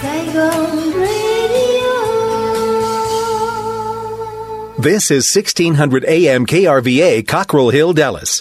Saigon Radio. This is 1600 AM KRVA, Cockrell Hill, Dallas.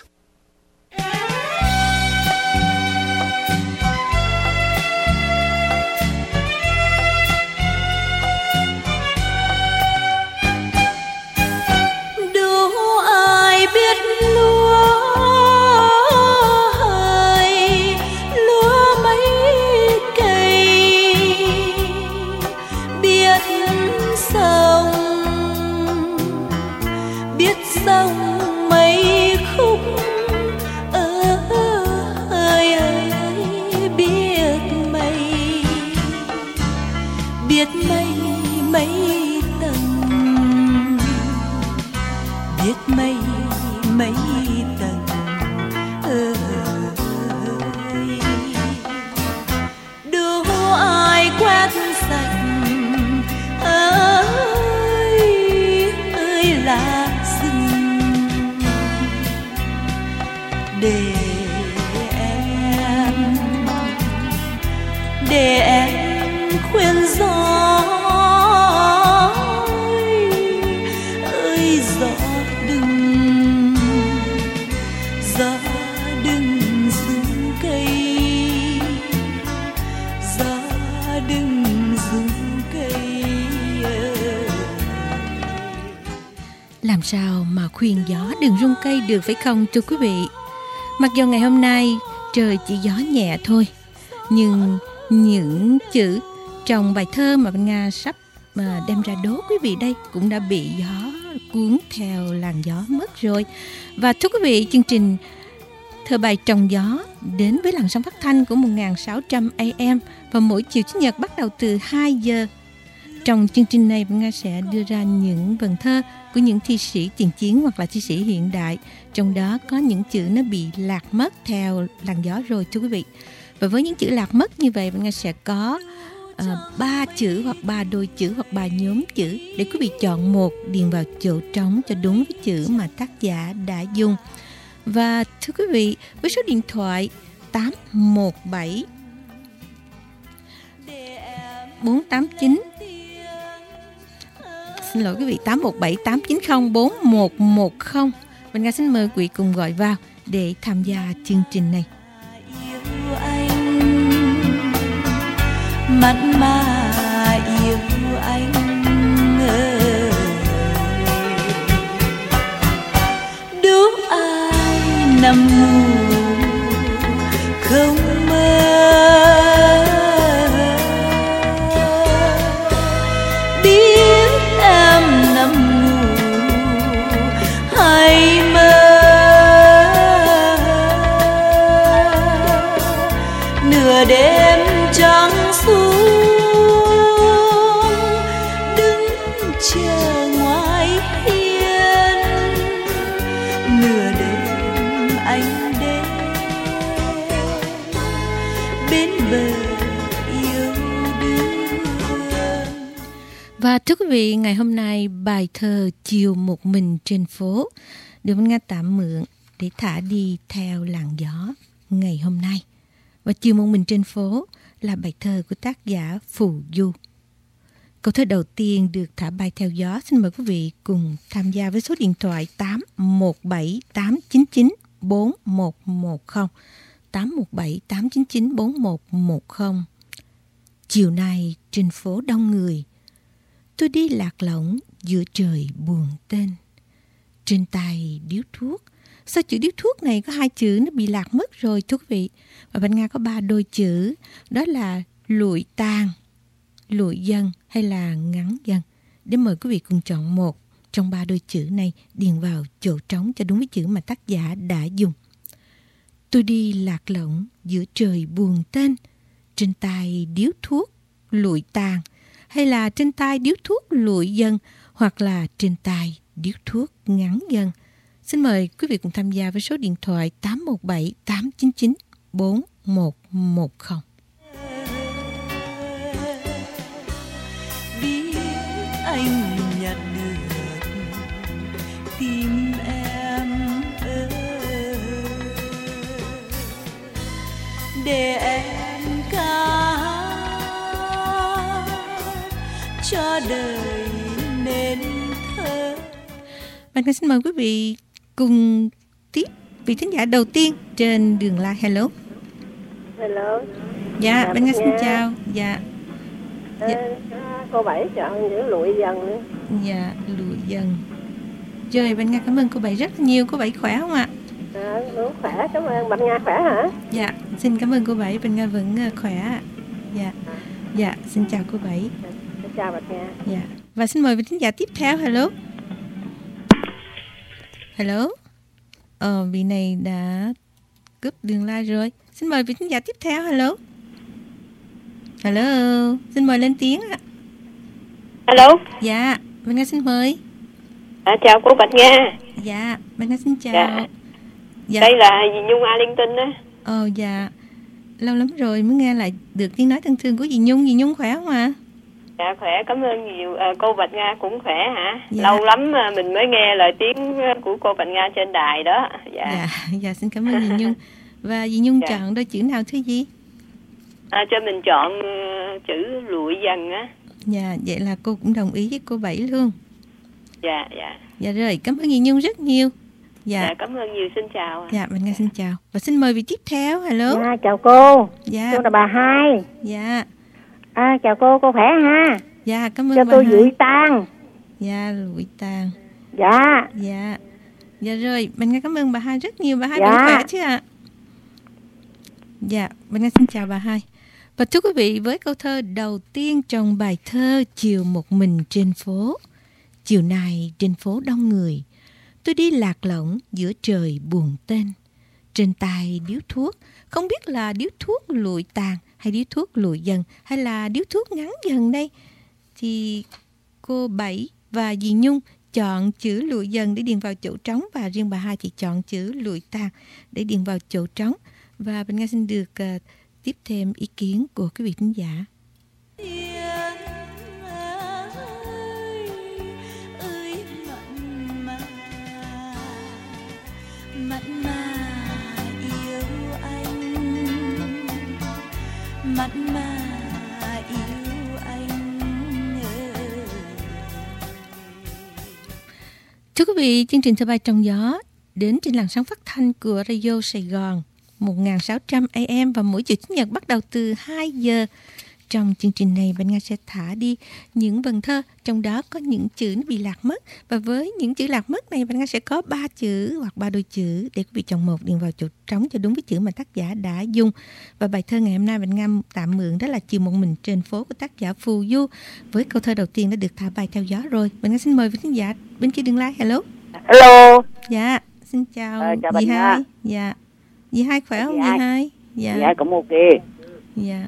Để em khuyên gió ơi, gió đừng rung cây, gió đừng rung cây. Làm sao mà khuyên gió đừng rung cây được phải không thưa quý vị? Mặc dù ngày hôm nay trời chỉ gió nhẹ thôi, nhưng những chữ trong bài thơ mà Văn Nga sắp đem ra đố quý vị đây cũng đã bị gió cuốn theo làn gió mất rồi. Và thưa quý vị, chương trình Thơ bài Trong Gió đến với làn sóng phát thanh của 1600 AM và mỗi chiều Chủ nhật bắt đầu từ 2 giờ. Trong chương trình này, Văn Nga sẽ đưa ra những vần thơ của những thi sĩ tiền chiến hoặc là thi sĩ hiện đại. Trong đó có những chữ nó bị lạc mất theo làn gió rồi thưa quý vị. Và với những chữ lạc mất như vậy, Văn Nga sẽ có 3 chữ hoặc 3 đôi chữ hoặc 3 nhóm chữ để quý vị chọn một điền vào chỗ trống cho đúng với chữ mà tác giả đã dùng. Và thưa quý vị, với số điện thoại 817 489, xin lỗi quý vị, 817 890 4110. Văn Nga xin mời quý vị cùng gọi vào để tham gia chương trình này. Mặn mà yêu anh ơi, đố ai nằm ngủ không mơ, biết em nằm ngủ hay mơ, nửa đêm trắng xuống đứng chờ ngoài hiên, nửa đêm anh đến bên bờ yêu đương. Và thưa quý vị, ngày hôm nay bài thơ Chiều Một Mình Trên Phố được Văn Nga tạm mượn để thả đi theo làn gió ngày hôm nay. Và Chiều Một Mình Trên Phố là bài thơ của tác giả Phù Du. Câu thơ đầu tiên được thả bay theo gió. Xin mời quý vị cùng tham gia với số điện thoại 817 899 4110, 817 899 4110. Chiều nay trên phố đông người, tôi đi lạc lõng giữa trời buồn tên. Trên tay điếu thuốc. Sao chữ điếu thuốc này có 2 chữ nó bị lạc mất rồi thưa quý vị. Và Văn Nga có 3 đôi chữ, đó là lụi tàn, lụi dần hay là ngắn dần. Để mời quý vị cùng chọn một trong 3 đôi chữ này điền vào chỗ trống cho đúng với chữ mà tác giả đã dùng. Tôi đi lạc lõng giữa trời buồn tên, trên tay điếu thuốc lụi tàn, hay là trên tay điếu thuốc lụi dần, hoặc là trên tay điếu thuốc ngắn dần. Xin mời quý vị cùng tham gia với số điện thoại 817 899 4110. Biết anh nhặt được tim em ơi, để em ca cho đời nên thơ. Bạn xin mời quý vị cùng tiếp vị thính giả đầu tiên trên đường live. Hello. Hello. Dạ, bên Nga xin chào. Dạ. Cô Bảy chọn những lụi dần nữa. Dạ, lụi dần. Rồi, bên Nga cảm ơn cô Bảy rất nhiều. Cô Bảy khỏe không ạ? Đúng khỏe, cảm ơn. Bạn Nga khỏe hả? Dạ, xin cảm ơn cô Bảy. Bên Nga vẫn khỏe ạ. Dạ. Dạ, xin chào cô Bảy. Xin chào bạn Nga. Dạ. Và xin mời vị thính giả tiếp theo. Hello. Hello. Vị này đã cúp đường live rồi. Xin mời vị thính giả tiếp theo. Hello. Hello. Xin mời lên tiếng ạ. Hello. Dạ, bên Nga xin mời. Chào cô Bạch Nga. Dạ, bên Nga xin chào. Dạ. Đây là dì Nhung Arlington đó. Dạ. Lâu lắm rồi mới nghe lại được tiếng nói thân thương của dì Nhung. Dì Nhung khỏe không ạ? Dạ khỏe, cảm ơn nhiều. Cô Bạch Nga cũng khỏe hả? Dạ. Lâu lắm mà mình mới nghe lời tiếng của cô Bạch Nga trên đài đó. Dạ, xin cảm ơn dì Nhung. Và dì Nhung Dạ. chọn đôi chữ nào thưa dì? Cho mình chọn chữ lụi dần á. Dạ, vậy là cô cũng đồng ý với cô Bảy luôn. Dạ. Dạ rồi, cảm ơn dì Nhung rất nhiều. Dạ, cảm ơn nhiều, xin chào. Dạ, mình Nga xin chào. Và xin mời vị tiếp theo. Hello. Dạ, chào cô. Dạ. Cô là bà Hai. Dạ. Chào cô khỏe ha. Dạ, cảm ơn Cho bà tôi Hai. Lụi Tàn. Dạ, lụi tàn. Dạ. Dạ. Dạ rồi, mình Nga cảm ơn bà Hai rất nhiều. Bà Hai Dạ. vẫn khỏe chứ ạ? Dạ, mình Nga xin chào bà Hai. Và thưa quý vị, với câu thơ đầu tiên trong bài thơ Chiều một mình trên phố. Chiều này trên phố đông người, tôi đi lạc lõng giữa trời buồn tên. Trên tay điếu thuốc, không biết là điếu thuốc lụi tàn hay điếu thuốc lụi dần hay là điếu thuốc ngắn dần đây. Thì cô Bảy và dì Nhung chọn chữ lụi dần để điền vào chỗ trống, và riêng bà Hai thì chọn chữ lụi tàn để điền vào chỗ trống. Và Bình Nga xin được tiếp thêm ý kiến của quý vị thính giả. Mặn mà yêu anh, mặn mà yêu anh. Thưa quý vị, chương trình Thơ Bay Trong Gió đến trên làn sóng phát thanh của Radio Sài Gòn 1600 AM và mỗi chiều Chủ nhật bắt đầu từ 2 giờ. Trong chương trình này, Bạn Nga sẽ thả đi những vần thơ, trong đó có những chữ nó bị lạc mất. Và với những chữ lạc mất này, Bạn Nga sẽ có 3 chữ hoặc 3 đôi chữ để quý vị chọn một điền vào chỗ trống cho đúng với chữ mà tác giả đã dùng. Và bài thơ ngày hôm nay Bạn Nga tạm mượn đó là Chiều một mình trên phố của tác giả Phù Du. Với câu thơ đầu tiên đã được thả bay theo gió rồi. Bạn Nga xin mời quý khán giả bên kia đường live. Hello. Hello. Dạ, xin chào chào dì Bạn Hai. Nga. Dạ. Dì Hai khỏe không Dì dì Hai? Hai? Dạ. Dạ cũng ok. Dạ.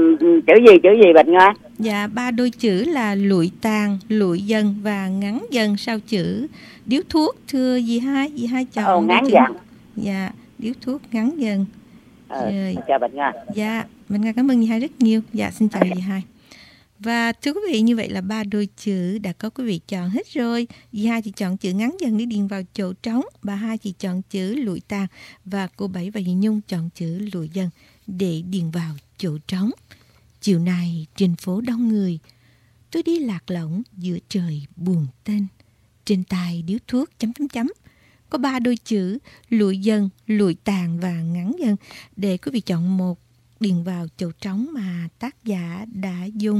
Chữ gì Bạch Nga? Dạ, 3 đôi chữ là lụi tàn, lụi dần và ngắn dần sau chữ điếu thuốc. Thưa dì Hai chọn ngắn chữ. dần. Dạ, điếu thuốc ngắn dần. Rồi. Chào Bạch Nga. Dạ, mình Nga cảm ơn dì Hai rất nhiều. Dạ, xin chào dì Hai. Và thưa quý vị, như vậy là 3 đôi chữ đã có quý vị chọn hết rồi. Dì Hai thì chọn chữ ngắn dần để điền vào chỗ trống. Bà Hai thì chọn chữ lụi tàn. Và cô Bảy và dì Nhung chọn chữ lụi dần để điền vào chỗ trống. Chiều này trên phố đông người, tôi đi lạc lõng giữa trời buồn tên. Trên tay điếu thuốc ... Có 3 đôi chữ lụi dần, lụi tàn và ngắn dần để quý vị chọn một điền vào chỗ trống mà tác giả đã dùng.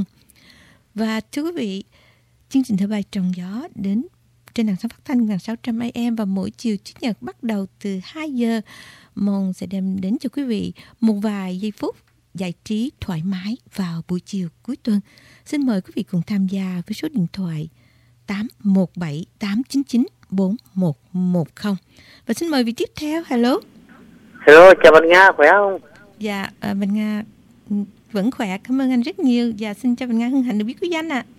Và thưa quý vị, chương trình Thơ Bay Trong Gió đến trên đài phát thanh 1600 AM và mỗi chiều Chủ nhật bắt đầu từ 2 giờ. Mong sẽ đem đến cho quý vị một vài giây phút giải trí thoải mái vào buổi chiều cuối tuần. Xin mời quý vị cùng tham gia với số điện thoại 817 899 4110. Và xin mời vị tiếp theo. Hello. Hello, chào Bạch Nga, khỏe không? Dạ, Bạch Nga vẫn khỏe, cảm ơn anh rất nhiều. Dạ, xin cho Bạch Nga hân hạnh được biết quý danh ạ.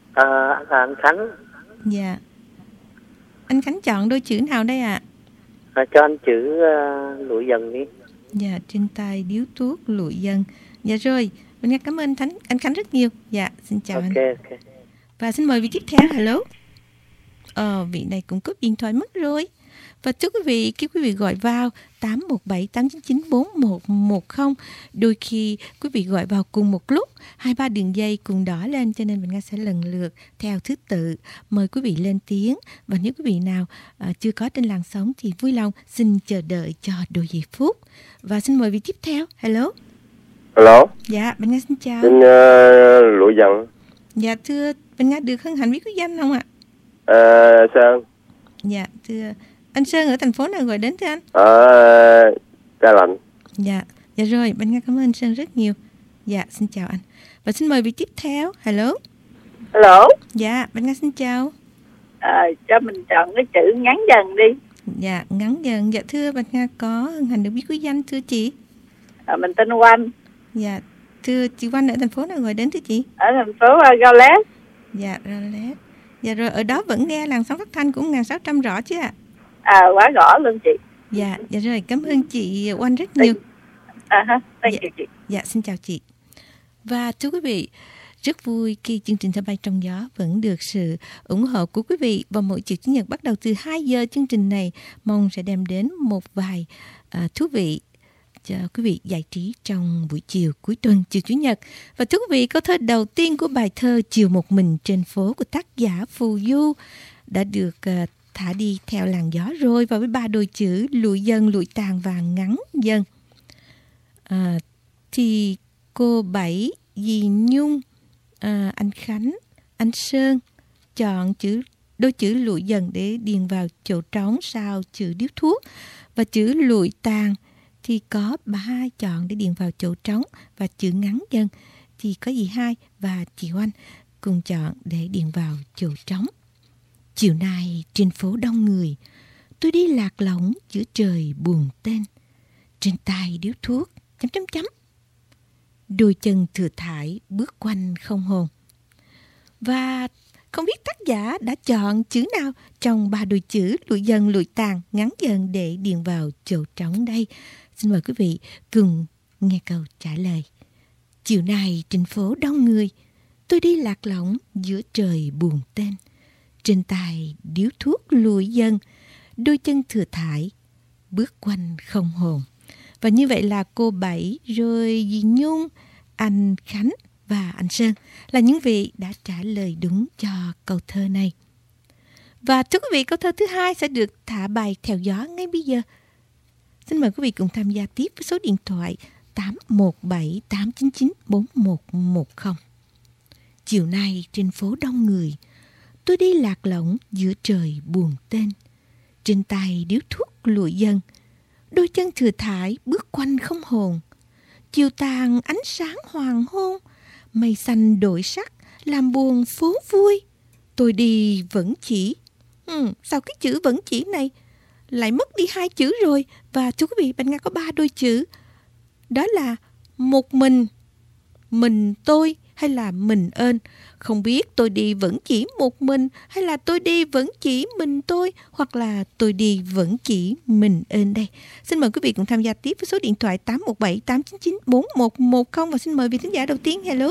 Anh Khánh. Dạ. Anh Khánh chọn đôi chữ nào đây ạ? Cho anh chữ lụi dần đi. Dạ, trên tay điếu thuốc lụi dần. Dạ rồi, Bạch Nga cảm ơn anh Khánh rất nhiều. Dạ, xin chào anh. Ok. Và xin mời vị tiếp theo. Hello. Vị này cũng cúp điện thoại mất rồi. Và chúc quý vị, khi quý vị gọi vào 817 899 4110, đôi khi quý vị gọi vào cùng một lúc, 2-3 đường dây cùng đỏ lên, cho nên mình Nga sẽ lần lượt theo thứ tự mời quý vị lên tiếng. Và nếu quý vị nào chưa có trên làn sóng thì vui lòng xin chờ đợi cho đôi giây phút. Và xin mời vị tiếp theo. Hello. Hello. Dạ, mình Nga xin chào. Xin Lụi Dần. Dạ, thưa mình Nga được hân hạnh biết quý danh không ạ? Sơn. Dạ, thưa anh Sơn ở thành phố nào gọi đến thưa anh? Ở Ca Lạnh. Dạ, dạ rồi, mình Nga cảm ơn anh Sơn rất nhiều. Dạ, xin chào anh. Và xin mời vị tiếp theo. Hello. Hello. Dạ, mình Nga xin chào. Cho mình chọn cái chữ ngắn dần đi. Dạ, ngắn dần. Dạ, thưa Bạch Nga có hân hạnh được biết quý danh thưa chị. Mình tên Oanh. Dạ, thưa chị Oanh ở thành phố nào gọi đến thưa chị? Ở thành phố Gaulet. Dạ, Gaulet. Dạ rồi, ở đó vẫn nghe làn sóng phát thanh của 1600 rõ chứ ạ? Quá rõ luôn chị. Dạ, dạ rồi, cảm ơn chị Oanh rất nhiều. Thank you chị. Dạ, xin chào chị. Và thưa quý vị, rất vui khi chương trình Thơ Bay Trong Gió vẫn được sự ủng hộ của quý vị. Và mỗi chiều Chủ nhật bắt đầu từ 2 giờ, chương trình này mong sẽ đem đến một vài thú vị cho quý vị giải trí trong buổi chiều cuối tuần, chiều Chủ nhật. Và thưa quý vị, câu thơ đầu tiên của bài thơ Chiều Một Mình Trên Phố của tác giả Phù Du đã được thả đi theo làn gió rồi, và với 3 đôi chữ lụi dần, lụi tàn và ngắn dần. Thì cô Bảy, dì Nhung, anh Khánh, anh Sơn chọn đôi chữ lụi dần để điền vào chỗ trống sau chữ điếu thuốc, và chữ lụi tàn thì có bà Hai chọn để điền vào chỗ trống, và chữ ngắn dần thì có dì Hai và chị Oanh cùng chọn để điền vào chỗ trống. Chiều nay trên phố đông người, tôi đi lạc lõng giữa trời buồn tên, trên tay điếu thuốc đôi chân thừa thải bước quanh không hồn. Và không biết tác giả đã chọn chữ nào trong 3 đôi chữ lụi dần, lụi tàn, ngắn dần để điền vào chỗ trống đây. Xin mời quý vị cùng nghe câu trả lời. Chiều nay trên phố đông người, tôi đi lạc lõng giữa trời buồn tên, trên tay điếu thuốc lụi dần, đôi chân thừa thải bước quanh không hồn. Và như vậy là cô Bảy, rồi dì Nhung, anh Khánh và anh Sơn là những vị đã trả lời đúng cho câu thơ này. Và thưa quý vị, câu thơ thứ hai sẽ được thả bài theo gió ngay bây giờ. Xin mời quý vị cùng tham gia tiếp với số điện thoại 817 899 4110. Chiều nay trên phố đông người, tôi đi lạc lõng giữa trời buồn tên, trên tay điếu thuốc lụi dần, đôi chân thừa thải bước quanh không hồn. Chiều tàn ánh sáng hoàng hôn, mây xanh đổi sắc làm buồn phố vui. Tôi đi vẫn chỉ. Sao cái chữ vẫn chỉ này lại mất đi 2 chữ rồi? Và thưa quý vị, Bạch Nga có 3 đôi chữ. Đó là một mình tôi hay là mình ơn. Không biết tôi đi vẫn chỉ một mình hay là tôi đi vẫn chỉ mình tôi, hoặc là tôi đi vẫn chỉ mình ơn đây. Xin mời quý vị cùng tham gia tiếp với số điện thoại 817 899 4110. Và xin mời vị thính giả đầu tiên. Hello.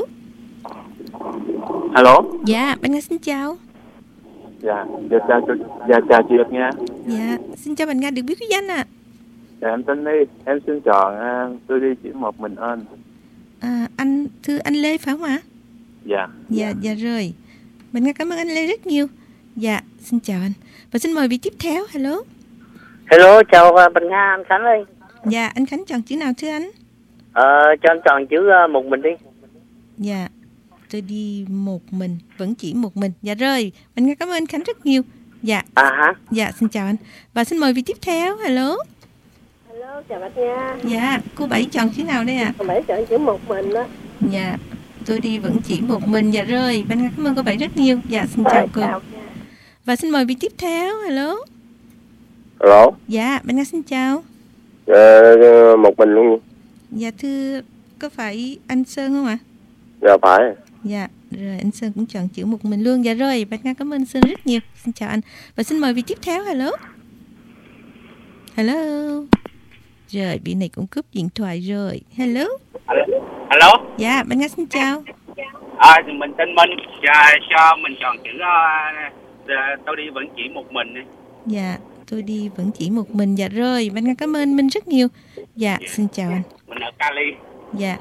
Hello. Dạ, Bạch Nga xin chào. Dạ, chào chị Bạch Nga. Dạ, xin chào Bạch Nga, được biết quý danh ạ? Dạ, em tên Ly, em xin chọn tôi đi chỉ một mình ơn. Thưa anh Lê phải không ạ? Dạ. Dạ rồi. Mình nghe cảm ơn anh Lê rất nhiều. Dạ, xin chào anh. Và xin mời vị tiếp theo. Hello. Hello, chào Bạch Nga, anh Khánh ơi. Dạ, anh Khánh chọn chữ nào thưa anh? Cho anh chọn chữ một mình đi. Dạ, tôi đi một mình, vẫn chỉ một mình. Dạ rồi, mình nghe cảm ơn anh Khánh rất nhiều. Dạ. Dạ, xin chào anh. Và xin mời vị tiếp theo. Hello. Hello, chào Bạch Nga. Dạ, cô Bảy chọn chữ nào đây ạ? Cô Bảy chọn chữ một mình đó. Dạ, tôi đi vẫn chỉ một mình. Dạ rồi, Bạch Nga cảm ơn cô Bảy rất nhiều. Dạ, xin chào cô. Và xin mời vị tiếp theo. Hello. Hello. Dạ, Bạch Nga xin chào. Một mình luôn. Dạ thưa, có phải anh Sơn không ạ? Dạ phải. Dạ, rồi anh Sơn cũng chọn chữ một mình luôn. Dạ rồi, Bạch Nga cảm ơn Sơn rất nhiều. Xin chào anh. Và xin mời vị tiếp theo. Hello. Hello. Rồi, vị này cũng cúp điện thoại rồi. Hello. Hello. Dạ, Bạch Nga xin chào. Mình tên Minh. Cho mình chọn chữ tôi đi vẫn chỉ một mình. Dạ, tôi đi vẫn chỉ một mình. Dạ rồi, Bạch Nga cảm ơn Minh rất nhiều. Dạ, xin chào anh. Mình ở Cali. Dạ.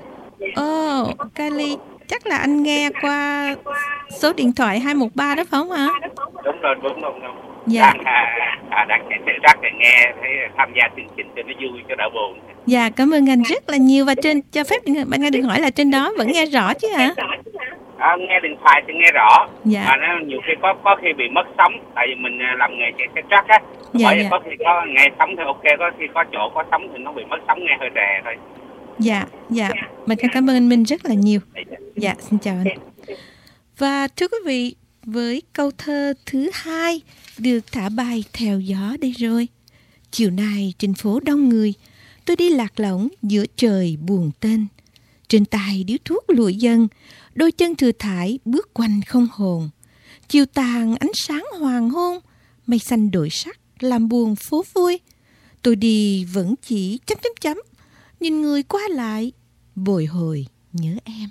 Cali, chắc là anh nghe qua số điện thoại 213 đó phải không ạ? Đúng rồi. Dạ. Đang chạy xe rác để nghe, thấy tham gia chương trình cho nó vui, cho đỡ buồn. Dạ, cảm ơn anh rất là nhiều. Và cho phép bạn nghe được hỏi là trên đó vẫn nghe rõ chứ hả? Nghe điện thoại thì nghe rõ. Dạ. Mà nó nhiều khi có khi bị mất sóng, tại vì mình làm nghề chạy xe rác á. Dạ. Có khi có nghe sóng thì ok, có khi có chỗ có sóng thì nó bị mất sóng, nghe hơi rè thôi. Dạ. Mình cảm ơn anh Minh rất là nhiều. Dạ, xin chào anh. Và thưa quý vị, với câu thơ thứ 2 được thả bay theo gió đây rồi. Chiều nay trên phố đông người, tôi đi lạc lõng giữa trời buồn tên. Trên tay điếu thuốc lụi dần, đôi chân thừa thải bước quanh không hồn. Chiều tàn ánh sáng hoàng hôn, mây xanh đổi sắc làm buồn phố vui. Tôi đi vẫn chỉ chấm, nhìn người qua lại bồi hồi nhớ em.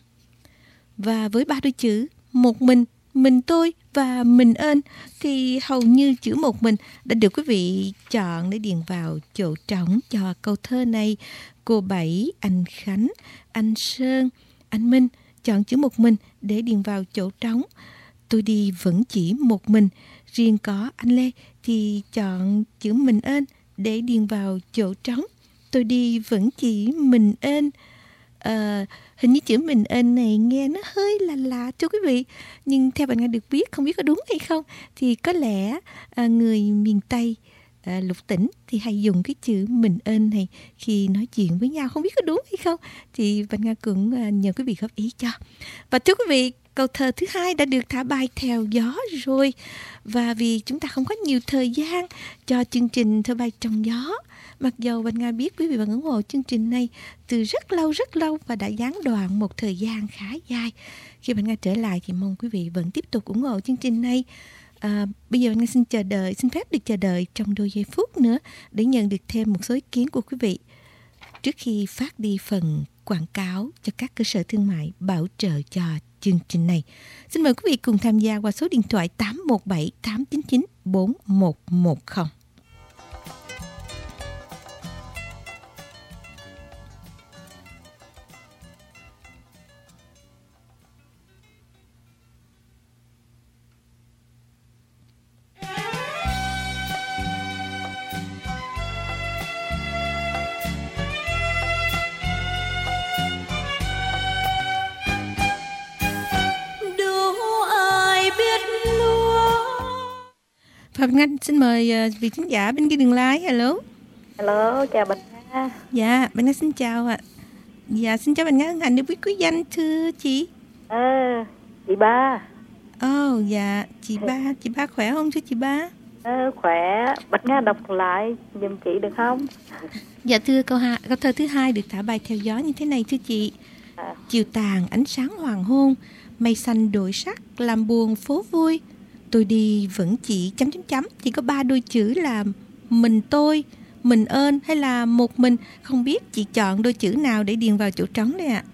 Và với 3 đôi chữ một mình tôi và mình ơn thì hầu như chữ một mình đã được quý vị chọn để điền vào chỗ trống cho câu thơ này. Cô Bảy, anh Khánh, anh Sơn, anh Minh chọn chữ một mình để điền vào chỗ trống. Tôi đi vẫn chỉ một mình. Riêng có anh Lê thì chọn chữ mình ơn để điền vào chỗ trống. Tôi đi vẫn chỉ mình ơn. Hình như chữ mình ơn này nghe nó hơi lạ cho quý vị. Nhưng theo bạn Nga được biết, không biết có đúng hay không, thì có lẽ người miền Tây lục tỉnh thì hay dùng cái chữ mình ơn này khi nói chuyện với nhau. Không biết có đúng hay không thì bạn Nga cũng nhờ quý vị góp ý cho. Và thưa quý vị, câu thơ thứ 2 đã được thả bay theo gió rồi. Và vì chúng ta không có nhiều thời gian cho chương trình thơ bay trong gió, mặc dù Bạch Nga biết quý vị vẫn ủng hộ chương trình này từ rất lâu và đã gián đoạn một thời gian khá dài. Khi Bạch Nga trở lại thì mong quý vị vẫn tiếp tục ủng hộ chương trình này. Bây giờ Bạch Nga xin phép được chờ đợi trong đôi giây phút nữa để nhận được thêm một số ý kiến của quý vị trước khi phát đi phần quảng cáo cho các cơ sở thương mại bảo trợ cho chương trình này. Xin mời quý vị cùng tham gia qua số điện thoại 817 899 4110. Phạm Ngân xin mời vị khán giả bên kia đường lái. Hello, chào Bạch Nga. Dạ, Bạch Nga xin chào ạ. Dạ, xin chào Bạch Nga, hân hạnh được biết quý danh thưa chị. Chị Ba. Dạ, chị Ba khỏe không thưa chị Ba? Khỏe. Bạch Nga đọc lại giùm chị được không? Dạ thưa, câu thơ thứ 2 được thả bay theo gió như thế này thưa chị. Chiều tàn ánh sáng hoàng hôn, mây xanh đổi sắc làm buồn phố vui. Tôi đi vẫn chỉ chấm, chỉ có 3 đôi chữ là mình tôi, mình ơn hay là một mình. Không biết chị chọn đôi chữ nào để điền vào chỗ trống đây ạ?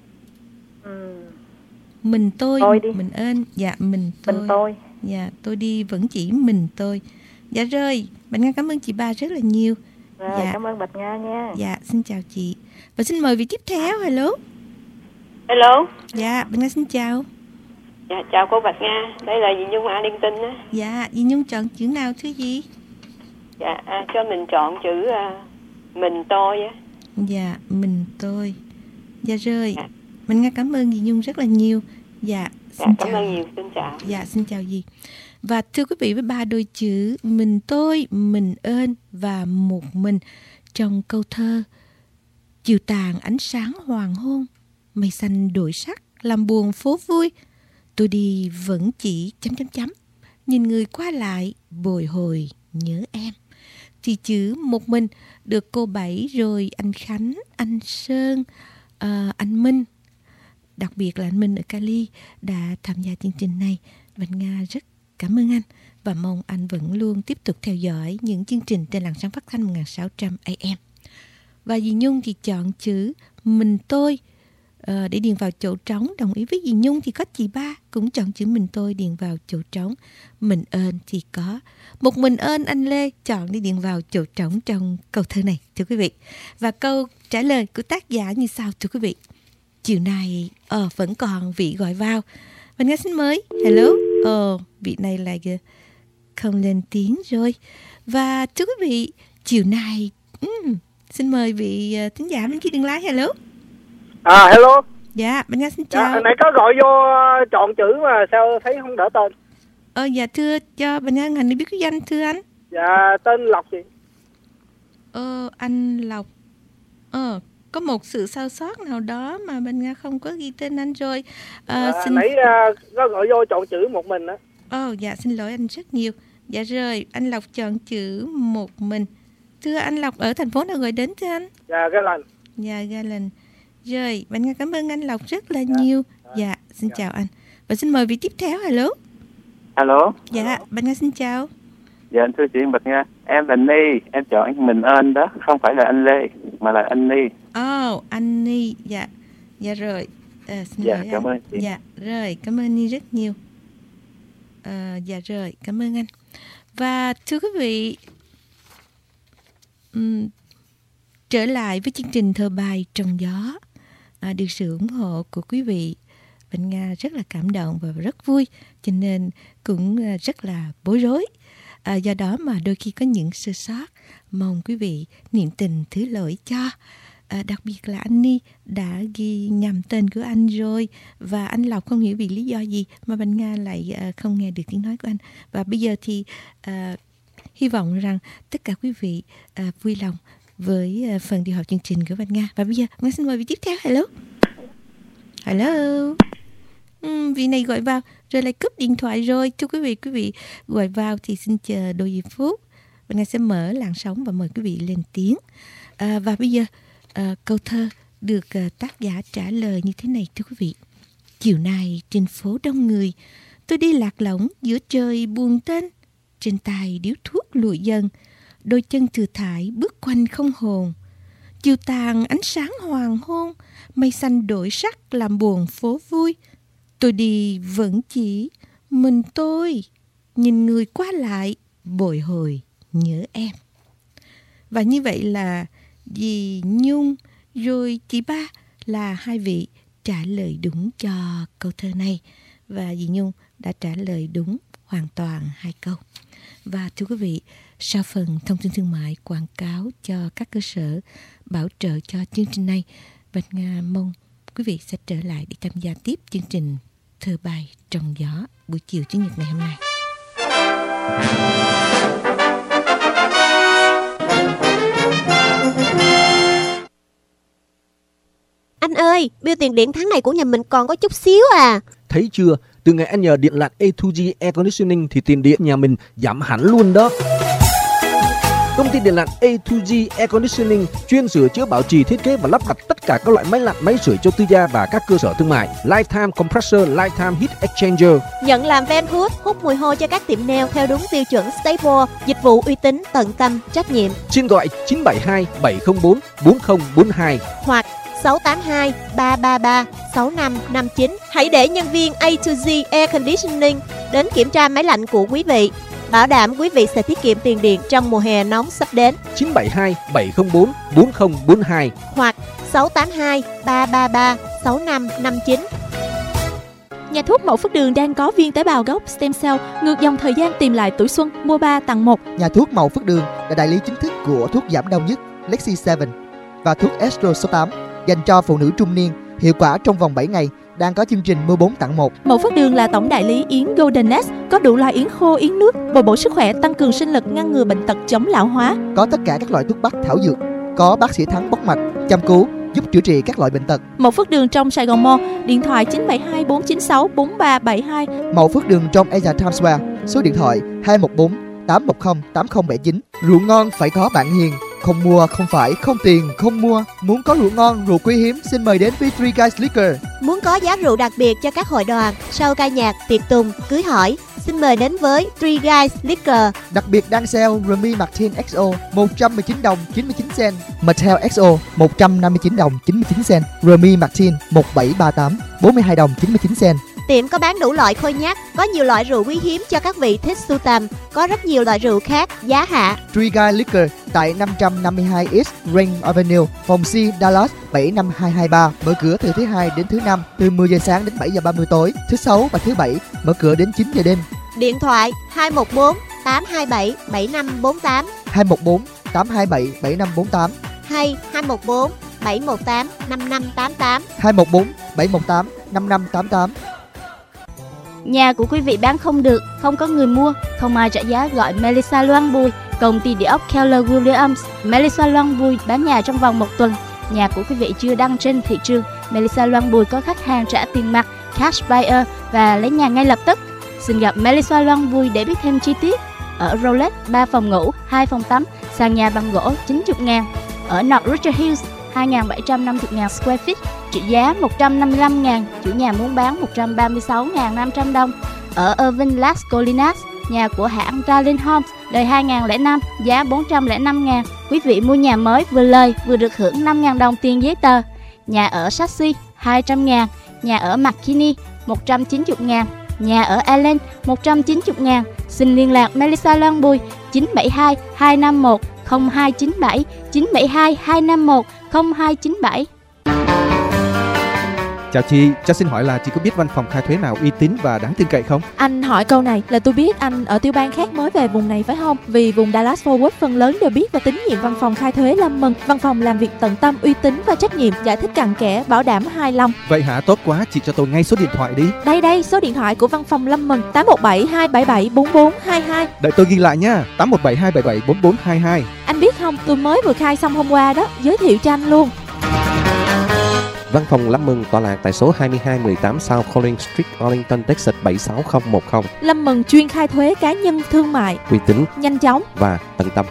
Mình tôi mình ơn. Dạ, mình tôi. Dạ, tôi đi vẫn chỉ mình tôi. Dạ rồi, Bạch Nga cảm ơn chị Ba rất là nhiều. Dạ, cảm ơn Bạch Nga nha. Dạ, xin chào chị. Và xin mời vị tiếp theo. Hello. Dạ, Bạch Nga xin chào. Dạ, chào cô Bạch Nga. Đây là dì Nhung Liên Tinh á. Dạ, dì Nhung chọn chữ nào thưa dì? Dạ, cho mình chọn chữ mình tôi á. Dạ, mình tôi. Dạ rồi, mình Nga cảm ơn dì Nhung rất là nhiều. Dạ, xin cảm chào. ơn nhiều, xin chào. Dạ, xin chào dì. Và thưa quý vị, với 3 đôi chữ mình tôi, mình ơn và một mình trong câu thơ chiều tàn ánh sáng hoàng hôn, mây xanh đổi sắc làm buồn phố vui. Tôi đi vẫn chỉ chấm, nhìn người qua lại bồi hồi nhớ em. Thì chữ một mình được cô Bảy rồi anh Khánh, anh Sơn, anh Minh, đặc biệt là anh Minh ở Cali đã tham gia chương trình này. Bạch Nga rất cảm ơn anh và mong anh vẫn luôn tiếp tục theo dõi những chương trình trên làn sóng phát thanh 1600 AM. Và dì Nhung thì chọn chữ mình tôi để điền vào chỗ trống. Đồng ý với dì Nhung thì có chị Ba cũng chọn chữ mình tôi điền vào chỗ trống. Mình ơn thì có một mình ơn anh Lê chọn đi điền vào chỗ trống trong câu thơ này, thưa quý vị. Và câu trả lời của tác giả như sau, thưa quý vị. Chiều nay vẫn còn vị gọi vào. Mình nghe xin mời. Hello. Vị này lại không lên tiếng rồi. Và thưa quý vị, chiều nay xin mời vị thính giả bên kia đường lái. Hello. Hello. Dạ, mình nghe xin chào. Nãy có gọi vô chọn chữ mà sao thấy không đỡ tên. Dạ thưa, cho bạn nghe ngành biết cái danh thưa anh. Dạ, tên Lộc chị. Anh Lộc. Có một sự sai sót nào đó mà bên Nga không có ghi tên anh rồi. Nãy có gọi vô chọn chữ một mình đó. Dạ xin lỗi anh rất nhiều. Dạ rồi, anh Lộc chọn chữ một mình. Thưa anh Lộc ở thành phố nào gọi đến thưa anh? Dạ, Garland. Dạ, Garland. Rồi, bạn Nga cảm ơn anh Lộc rất là nhiều. Dạ, xin chào anh. Và xin mời vị tiếp theo. Hello. Alo. Dạ, bạn Nga xin chào. Dạ thưa chị Bạch Nga, em là Ni, em chọn anh Mình Ơn đó, không phải là anh Lê mà là anh Ni. Anh Ni, dạ. Dạ rồi. Xin dạ lỗi cảm anh. ơn chị. Dạ rồi, cảm ơn Ni rất nhiều. Dạ rồi, cảm ơn anh. Và thưa quý vị, trở lại với chương trình Thơ Bài Trong Gió, được sự ủng hộ của quý vị, Bình Nga rất là cảm động và rất vui, cho nên cũng rất là bối rối. Do đó mà đôi khi có những sơ sót, mong quý vị niệm tình thứ lỗi cho. Đặc biệt là anh Ni đã ghi nhầm tên của anh rồi, và anh Lộc không hiểu vì lý do gì mà Bình Nga lại không nghe được tiếng nói của anh. Và bây giờ thì hy vọng rằng tất cả quý vị vui lòng với phần điều học chương trình của Bình Nga. Và bây giờ Nga xin mời vị tiếp theo. Hello. Hello. Vị này gọi vào rồi lại cúp điện thoại rồi. Thưa quý vị gọi vào thì xin chờ đôi phút. Bình Nga sẽ mở làn sóng và mời quý vị lên tiếng. Và bây giờ câu thơ được tác giả trả lời như thế này, thưa quý vị. Chiều nay trên phố đông người, tôi đi lạc lõng giữa trời buồn tênh, trên tay điếu thuốc lụi dần, đôi chân thừa thải bước quanh không hồn. Chiều tàn ánh sáng hoàng hôn, mây xanh đổi sắc làm buồn phố vui. Tôi đi vẫn chỉ mình tôi, nhìn người qua lại bồi hồi nhớ em. Và như vậy là dì Nhung rồi chị Ba là hai vị trả lời đúng cho câu thơ này. Và dì Nhung đã trả lời đúng hoàn toàn 2 câu. Và thưa quý vị, sau phần thông tin thương mại quảng cáo cho các cơ sở bảo trợ cho chương trình này, Bạch Nga mong quý vị sẽ trở lại để tham gia tiếp chương trình Thơ Bài Trong Gió buổi chiều Chủ nhật ngày hôm nay. Anh ơi, bill tiền điện tháng này của nhà mình còn có chút xíu à. Thấy chưa, từ ngày anh nhờ điện lạc A2G Air Conditioning thì tiền điện nhà mình giảm hẳn luôn đó. Công ty điện lạnh A2G Air Conditioning chuyên sửa chữa, bảo trì, thiết kế và lắp đặt tất cả các loại máy lạnh, máy sưởi cho tư gia và các cơ sở thương mại. Lifetime Compressor, Lifetime Heat Exchanger. Nhận làm van hút, hút mùi hôi cho các tiệm nail theo đúng tiêu chuẩn Staple. Dịch vụ uy tín, tận tâm, trách nhiệm. Xin gọi 972 704 4042 hoặc 682 333 6559. Hãy để nhân viên A2G Air Conditioning đến kiểm tra máy lạnh của quý vị. Bảo đảm quý vị sẽ tiết kiệm tiền điện trong mùa hè nóng sắp đến. 972 704 4042 hoặc 682 333 6559. Nhà thuốc Mậu Phước Đường đang có viên tế bào gốc stem cell ngược dòng thời gian tìm lại tuổi xuân, mua 3 tặng 1. Nhà thuốc Mậu Phước Đường là đại lý chính thức của thuốc giảm đau nhức Lexi 7 và thuốc Estro số 8 dành cho phụ nữ trung niên, hiệu quả trong vòng 7 ngày. Đang có chương trình mua 4 tặng 1. Mậu Phước Đường là tổng đại lý yến Golden Nest, có đủ loại yến khô, yến nước, bồi bổ sức khỏe, tăng cường sinh lực, ngăn ngừa bệnh tật, chống lão hóa. Có tất cả các loại thuốc bắc thảo dược, có bác sĩ Thắng bóc mạch, chăm cứu, giúp chữa trị các loại bệnh tật. Mậu Phước Đường trong Sài Gòn Mall, điện thoại 972 496 4372. Mậu Phước Đường trong Asia Times Square, số điện thoại 214 810 8079. Rượu ngon phải có bạn hiền. Không mua không phải không tiền không mua. Muốn có rượu ngon, rượu quý hiếm, xin mời đến V3 Guys Liquor. Muốn có giá rượu đặc biệt cho các hội đoàn, sau ca nhạc, tiệc tùng, cưới hỏi, xin mời đến với Three Guys Liquor. Đặc biệt đang sale Remy Martin XO 119 đồng 99 cent, Mattel XO 159 đồng 99 cent, Remy Martin 1738 42 đồng 99 cent. Tiệm có bán đủ loại khôi nhắc, có nhiều loại rượu quý hiếm cho các vị thích sưu tầm, có rất nhiều loại rượu khác, giá hạ. Three Guys Liquor tại 552 East Ring Avenue, phòng C, Dallas 75223, mở cửa từ thứ Hai đến thứ Năm, từ 10 giờ sáng đến 7 giờ 30 tối, thứ Sáu và thứ Bảy mở cửa đến 9 giờ đêm. Điện thoại 214 827 7548 214 827 7548 hay 214 718 5588 214 718 5588. Nhà của quý vị bán không được, không có người mua, không ai trả giá gọi Melissa Loan Bùi, công ty địa ốc Keller Williams. Melissa Loan Bùi bán nhà trong vòng 1 tuần. Nhà của quý vị chưa đăng trên thị trường, Melissa Loan Bùi có khách hàng trả tiền mặt, cash buyer và lấy nhà ngay lập tức. Xin gặp Melissa Loan Bùi để biết thêm chi tiết. Ở Rolex 3 phòng ngủ, 2 phòng tắm, sàn nhà bằng gỗ 90.000. Ở North Richard Hills 2.750 square feet, trị giá 155.000, chủ nhà muốn bán 136.500 đồng. Ở Irving Las Colinas, nhà của hãng Darling Homes, đời 2005, giá 405.000. Quý vị mua nhà mới vừa lời vừa được hưởng 5.000 đồng tiền giấy tờ. Nhà ở Sassy 200.000, nhà ở McKinney 190.000, nhà ở Allen 190.000. Xin liên lạc Melissa Loan Bùi 972 251 0297 972 251 0297. Chào chị, cho xin hỏi là chị có biết văn phòng khai thuế nào uy tín và đáng tin cậy không? Anh hỏi câu này là tôi biết anh ở tiểu bang khác mới về vùng này phải không? Vì vùng Dallas Fort Worth phần lớn đều biết và tín nhiệm văn phòng khai thuế Lâm Mừng. Văn phòng làm việc tận tâm, uy tín và trách nhiệm, giải thích cặn kẽ, bảo đảm hài lòng. Vậy hả, tốt quá, chị cho tôi ngay số điện thoại đi. Đây, số điện thoại của văn phòng Lâm Mừng 817 277 4422. Đợi tôi ghi lại nha, 817 277 4422. Anh biết không, tôi mới vừa khai xong hôm qua đó, giới thiệu cho anh luôn. Văn phòng Lâm Mừng tọa lạc tại số 2218 South Collins Street, Arlington, Texas 76010. Lâm Mừng chuyên khai thuế cá nhân, thương mại, uy tín, nhanh chóng và tận tâm.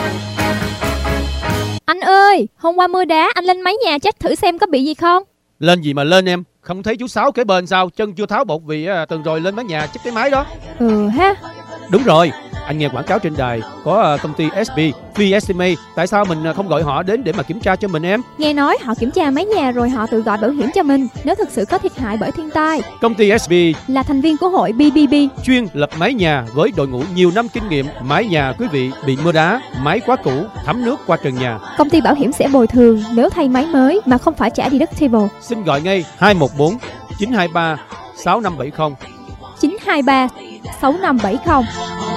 Anh ơi, hôm qua mưa đá, anh lên mái nhà check thử xem có bị gì không? Lên gì mà lên em, không thấy chú Sáu kế bên sao, chân chưa tháo bột vì tuần rồi lên mái nhà check cái máy đó. Ha. Đúng rồi, anh nghe quảng cáo trên đài có công ty SB Free Estimate, tại sao mình không gọi họ đến để mà kiểm tra cho mình em? Nghe nói họ kiểm tra mái nhà rồi họ tự gọi bảo hiểm cho mình nếu thực sự có thiệt hại bởi thiên tai. Công ty SB là thành viên của hội BBB, chuyên lập mái nhà với đội ngũ nhiều năm kinh nghiệm. Mái nhà quý vị bị mưa đá, máy quá cũ, thấm nước qua trần nhà, công ty bảo hiểm sẽ bồi thường nếu thay máy mới mà không phải trả deductible. Xin gọi ngay 214 923 6570 923 6570.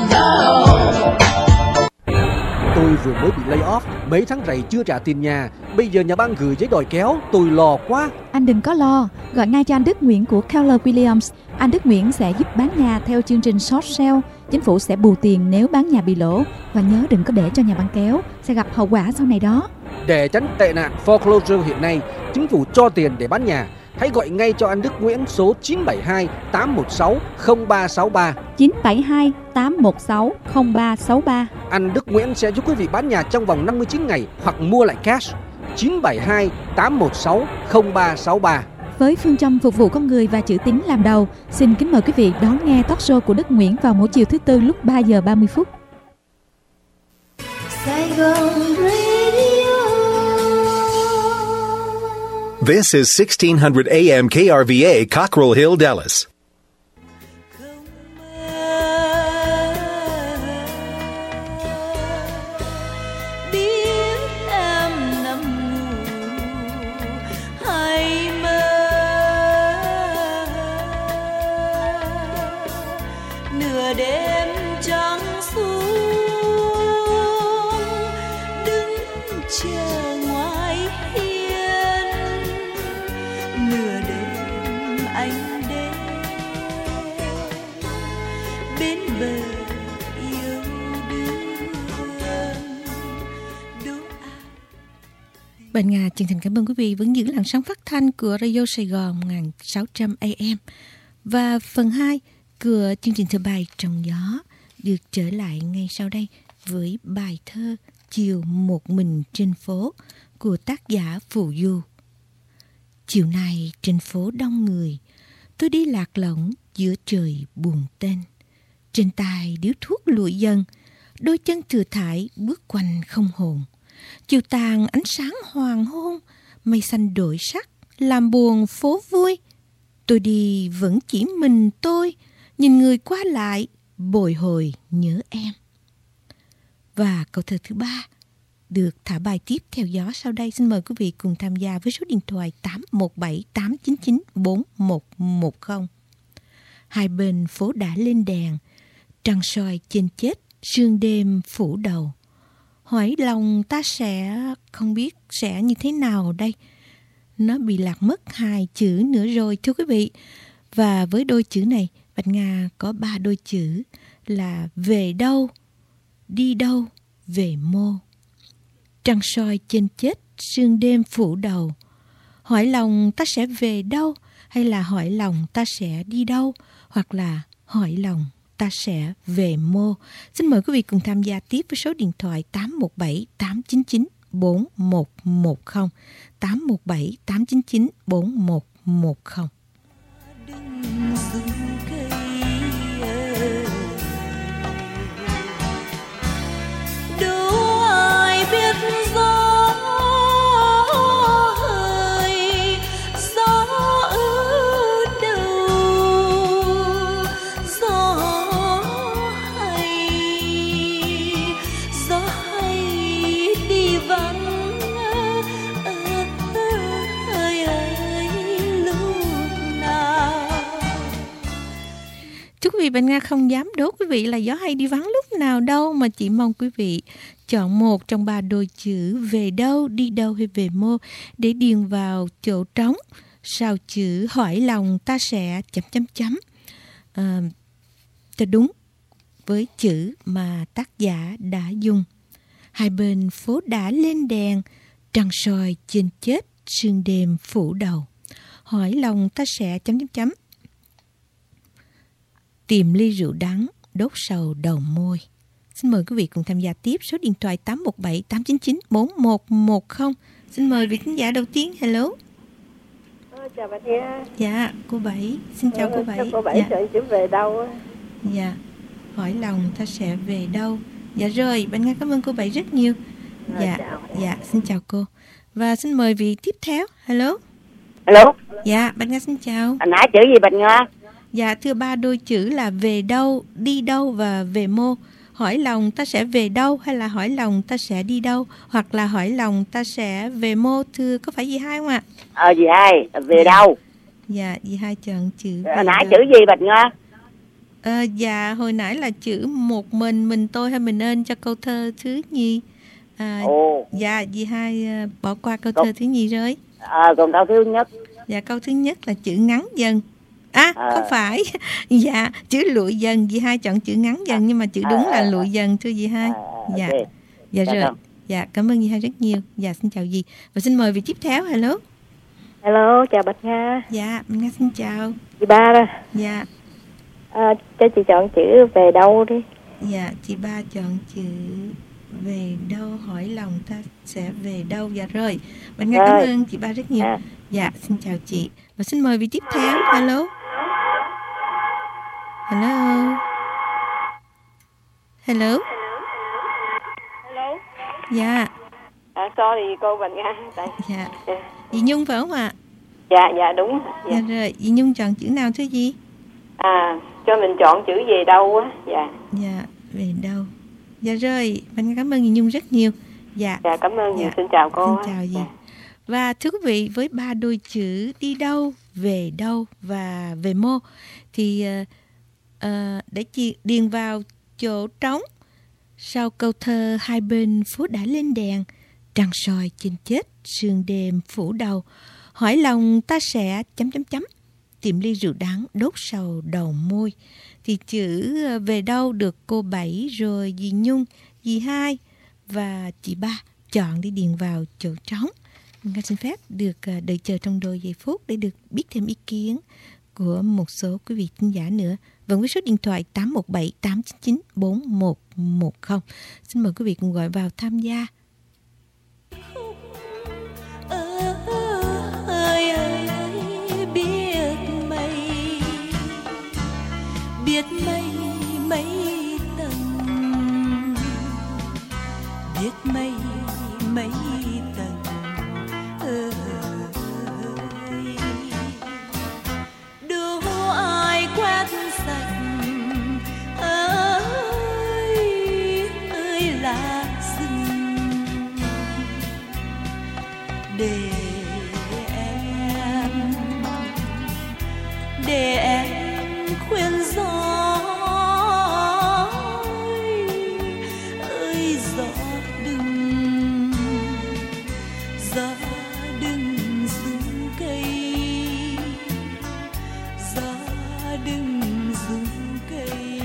Tôi vừa mới bị lay off, mấy tháng rày chưa trả tiền nhà, bây giờ nhà băng gửi giấy đòi kéo, tôi lo quá. Anh đừng có lo, gọi ngay cho anh Đức Nguyễn của Keller Williams. Anh Đức Nguyễn sẽ giúp bán nhà theo chương trình short sale. Chính phủ sẽ bù tiền nếu bán nhà bị lỗ. Và nhớ đừng có để cho nhà băng kéo, sẽ gặp hậu quả sau này đó. Để tránh tệ nạn foreclosure hiện nay, chính phủ cho tiền để bán nhà. Hãy gọi ngay cho anh Đức Nguyễn số 972 816 0363. 972 816 0363. Anh Đức Nguyễn sẽ giúp quý vị bán nhà trong vòng 59 ngày hoặc mua lại cash. 972 816 0363. Với phương châm phục vụ con người và chữ tín làm đầu, xin kính mời quý vị đón nghe talk show của Đức Nguyễn vào mỗi chiều thứ Tư lúc 3 giờ 30 phút. Sài Gòn Radio. This is 1600 AM KRVA, Cockrell Hill, Dallas. Bạn Nga chân thành cảm ơn quý vị vẫn giữ làn sóng phát thanh của Radio Sài Gòn 1600 AM. Và phần 2 của chương trình thơ bài Trong Gió được trở lại ngay sau đây với bài thơ Chiều Một Mình Trên Phố của tác giả Phù Du. Chiều nay trên phố đông người, tôi đi lạc lõng giữa trời buồn tênh. Trên tay điếu thuốc lụi dần, đôi chân thừa thải bước quanh không hồn. Chiều tàn ánh sáng hoàng hôn, mây xanh đổi sắc, làm buồn phố vui. Tôi đi vẫn chỉ mình tôi, nhìn người qua lại, bồi hồi nhớ em. Và câu thơ thứ 3 được thả bài tiếp theo gió sau đây. Xin mời quý vị cùng tham gia với số điện thoại 817 899 4110. Hai bên phố đã lên đèn, trăng soi trên chết, sương đêm phủ đầu. Hỏi lòng ta sẽ không biết sẽ như thế nào đây. Nó bị lạc mất 2 chữ nữa rồi thưa quý vị. Và với đôi chữ này, Bạch Nga có 3 đôi chữ là về đâu, đi đâu, về mô. Trăng soi trên chết, sương đêm phủ đầu. Hỏi lòng ta sẽ về đâu, hay là hỏi lòng ta sẽ đi đâu, hoặc là hỏi lòng ta sẽ về mô. Xin mời quý vị cùng tham gia tiếp với số điện thoại 817 899 4110, 817 899 4110. Đâu ai biết gió hơi, gió ở đâu, gió hay đi vắng lúc nào. Chúc quý vị, Bạch Nga không dám đố quý vị là gió hay đi vắng lúc nào đâu, mà chỉ mong quý vị chọn một trong 3 đôi chữ về đâu, đi đâu hay về mô để điền vào chỗ trống sau chữ hỏi lòng ta sẽ ... cho đúng với chữ mà tác giả đã dùng. Hai bên phố đã lên đèn, trăng soi trên chết, sương đêm phủ đầu. Hỏi lòng ta sẽ ... tìm ly rượu đắng, đốt sầu đầu môi. Xin mời quý vị cùng tham gia tiếp số điện thoại 817 899 4110. Xin mời vị khán giả đầu tiên. Hello. Chào bạn nha. Dạ, cô Bảy. Xin chào cô Bảy. Cô Bảy chọn chữ về đâu á? Dạ, hỏi lòng ta sẽ về đâu. Dạ rồi, bạn Nga cảm ơn cô Bảy rất nhiều. Dạ, xin chào cô. Và xin mời vị tiếp theo. Hello. Hello. Dạ, bạn Nga xin chào. Anh nãy chữ gì Bạch Nga? Dạ, thưa 3 đôi chữ là về đâu, đi đâu và về mô. Hỏi lòng ta sẽ về đâu, hay là hỏi lòng ta sẽ đi đâu, hoặc là hỏi lòng ta sẽ về mô. Thưa, có phải dì Hai không ạ? Dì Hai, về đâu? Dạ, dì Hai chọn chữ nãy chữ gì Bạch Nga? Dạ, hồi nãy là chữ một mình tôi hay mình ơn cho câu thơ thứ nhì. Dạ, dì Hai bỏ qua câu thơ thứ nhì rồi. Còn câu thứ nhất? Dạ, câu thứ nhất là chữ ngắn dần. Không phải. Dạ, chữ lụi dần. Dì Hai chọn chữ ngắn dần, nhưng mà chữ đúng là lụi dần thưa dì Hai. Dạ, okay. Dạ rồi. Dạ, cảm ơn dì Hai rất nhiều. Dạ, xin chào dì. Và xin mời vị tiếp theo. Hello. Hello, chào Bạch Nga. Dạ, Bạch Nga xin chào. Chị Ba đó. Dạ. Cho chị chọn chữ về đâu đi. Dạ, chị Ba chọn chữ về đâu, hỏi lòng ta sẽ về đâu. Dạ rồi, Bạch Nga cảm ơn chị Ba rất nhiều. Dạ, xin chào chị. Và xin mời vị tiếp theo. Hello. Hello. Hello. Hello. Dạ. Sorry cô Bạch Nga. Dạ. Dì Nhung phải không ạ? Dạ đúng. Dạ rồi, dì Nhung chọn chữ nào thưa dì? Cho mình chọn chữ về đâu á. Dạ, về đâu. Dạ rồi, mình cảm ơn dì Nhung rất nhiều. Dạ, cảm ơn dì. Xin chào cô. Xin chào dì. Và thưa quý vị, với 3 đôi chữ đi đâu, về đâu và về mô thì để điền vào chỗ trống sau câu thơ hai bên phố đã lên đèn, trăng soi trên chết, sương đêm phủ đầu, hỏi lòng ta sẽ ... tìm ly rượu đắng đốt sầu đầu môi. Thì chữ về đâu được cô Bảy rồi dì Nhung, dì Hai và chị Ba chọn để điền vào chỗ trống. Mình xin phép được đợi chờ trong đôi giây phút để được biết thêm ý kiến của một số quý vị khán giả nữa. Vẫn với số điện thoại 817 899 4110. Xin mời quý vị cùng gọi vào tham gia. Biết mây mấy tầng, biết mấy tầng ơi. Đâu ai quét sạch ơi lá rừng, để em khuyên gió ơi, gió đừng rung cây, gió đừng rung cây.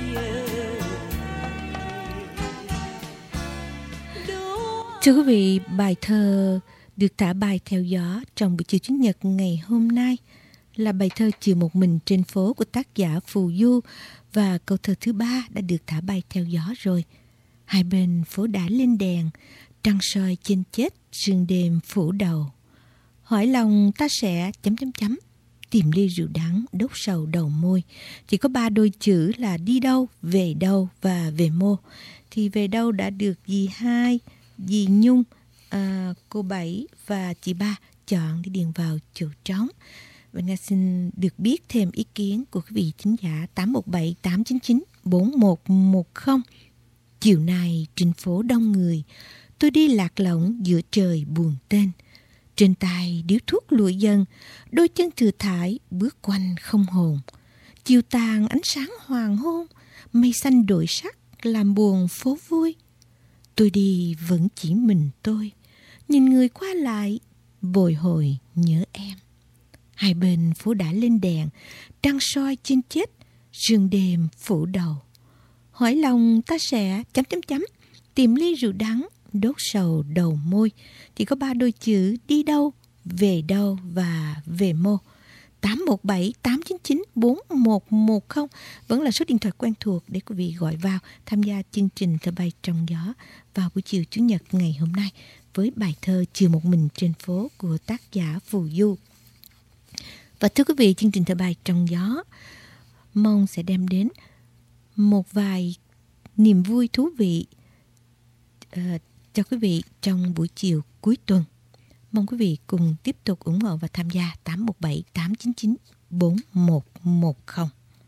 Thưa quý vị, bài thơ được thả bài theo gió trong buổi chiều Chủ nhật ngày hôm nay là bài thơ Chiều một mình trên phố của tác giả Phù Du, và câu thơ thứ 3 đã được thả bài theo gió rồi. Hai bên phố đã lên đèn, trăng soi trên chết, sương đêm phủ đầu. Hỏi lòng ta sẽ ... tìm ly rượu đắng đốt sầu đầu môi. Chỉ có 3 đôi chữ là đi đâu và về mô. Thì về đâu đã được dì Hai, dì Nhung, cô Bảy và chị Ba chọn để điền vào chỗ trống. Và Nga xin được biết thêm ý kiến của quý vị thính giả 817 899 4110. Chiều nay trên phố đông người, tôi đi lạc lõng giữa trời buồn tên. Trên tay điếu thuốc lụi dần, đôi chân thừa thải bước quanh không hồn. Chiều tàn ánh sáng hoàng hôn, mây xanh đổi sắc làm buồn phố vui. Tôi đi vẫn chỉ mình tôi, nhìn người qua lại bồi hồi nhớ em. Hai bên phố đã lên đèn, trăng soi trên chết, sương đêm phủ đầu. Hỏi lòng ta sẽ ... tìm ly rượu đắng đốt sầu đầu môi. Thì có 3 đôi chữ đi đâu và về mô. 817 899 4110 vẫn là số điện thoại quen thuộc để quý vị gọi vào tham gia chương trình Thơ Bay Trong Gió vào buổi chiều Chủ nhật ngày hôm nay với bài thơ Chiều một mình trên phố của tác giả Phù Du. Và thưa quý vị, chương trình Thơ Bay Trong Gió mong sẽ đem đến một vài niềm vui thú vị cho quý vị trong buổi chiều cuối tuần. Mong quý vị cùng tiếp tục ủng hộ và tham gia 817 899 4110.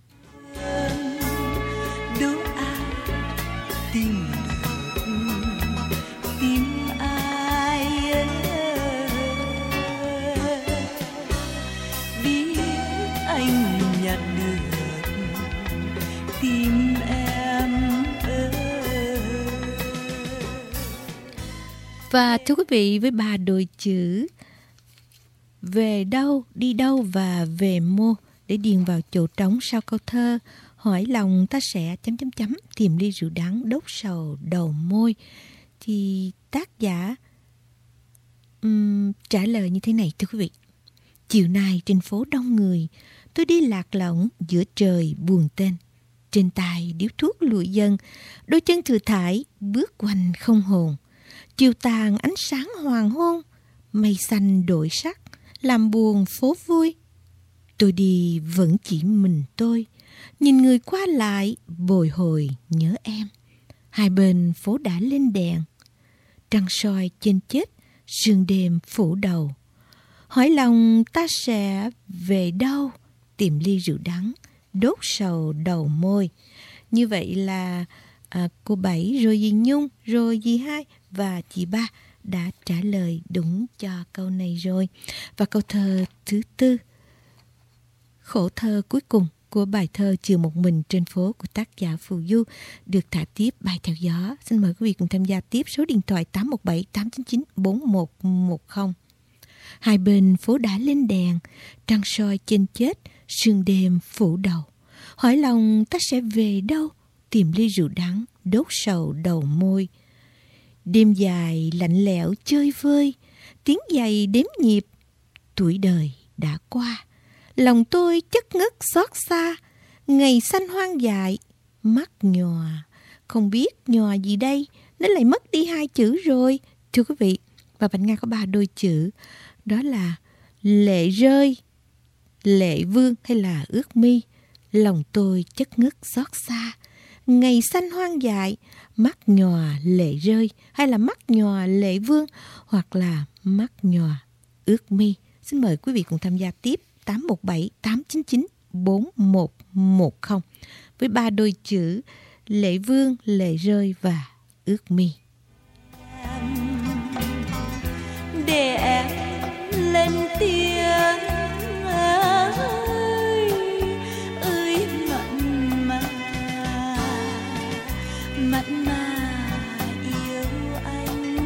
Đâu ai tìm ai biết anh nhặt được tìm em. Và thưa quý vị, với 3 đôi chữ về đâu, đi đâu và về mô để điền vào chỗ trống sau câu thơ hỏi lòng ta sẽ ... tìm ly rượu đắng đốt sầu đầu môi, thì tác giả trả lời như thế này thưa quý vị. Chiều nay trên phố đông người, tôi đi lạc lõng giữa trời buồn tên. Trên tay điếu thuốc lụi dần, đôi chân thừa thải bước quanh không hồn. Chiều tàn ánh sáng hoàng hôn, mây xanh đổi sắc làm buồn phố vui. Tôi đi vẫn chỉ mình tôi, nhìn người qua lại bồi hồi nhớ em. Hai bên phố đã lên đèn, trăng soi trên chết, sương đêm phủ đầu. Hỏi lòng ta sẽ về đâu, tìm ly rượu đắng đốt sầu đầu môi. Như vậy là cô Bảy, rồi dì Nhung, rồi dì Hai và chị Ba đã trả lời đúng cho câu này rồi. Và câu thơ thứ 4, khổ thơ cuối cùng của bài thơ Chiều một mình trên phố của tác giả Phù Du được thả tiếp bài theo gió. Xin mời quý vị cùng tham gia tiếp số điện thoại 817 899 4110. Hai bên phố đã lên đèn, trăng soi trên chết, sương đêm phủ đầu. Hỏi lòng ta sẽ về đâu, tìm ly rượu đắng đốt sầu đầu môi. Đêm dài lạnh lẽo chơi vơi, tiếng giày đếm nhịp, tuổi đời đã qua. Lòng tôi chất ngất xót xa, ngày xanh hoang dại, mắt nhòa. Không biết nhòa gì đây, nó lại mất đi 2 chữ rồi. Thưa quý vị, và Bạch Nga có 3 đôi chữ, đó là lệ rơi, lệ vương hay là ước mi. Lòng tôi chất ngất xót xa, ngày xanh hoang dại, mắt nhòa lệ rơi, hay là mắt nhòa lệ vương, hoặc là mắt nhòa ước mi. Xin mời quý vị cùng tham gia tiếp 817 899 4110 với 3 đôi chữ lệ vương, lệ rơi và ước mi. Để em lên tiếng ơi, ơi mặn mà yêu anh,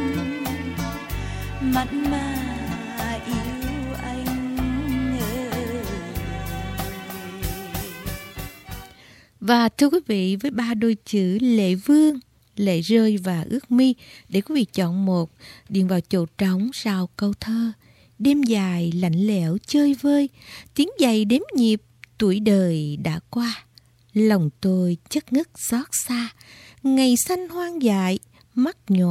mặn mà yêu anh ơi. Và thưa quý vị, với 3 đôi chữ lệ vương, lệ rơi và ước mi, để quý vị chọn một, điền vào chỗ trống sau câu thơ. Đêm dài lạnh lẽo chơi vơi, tiếng giày đếm nhịp, tuổi đời đã qua. Lòng tôi chất ngất xót xa, ngày xanh hoang dại, mắt nhòa ...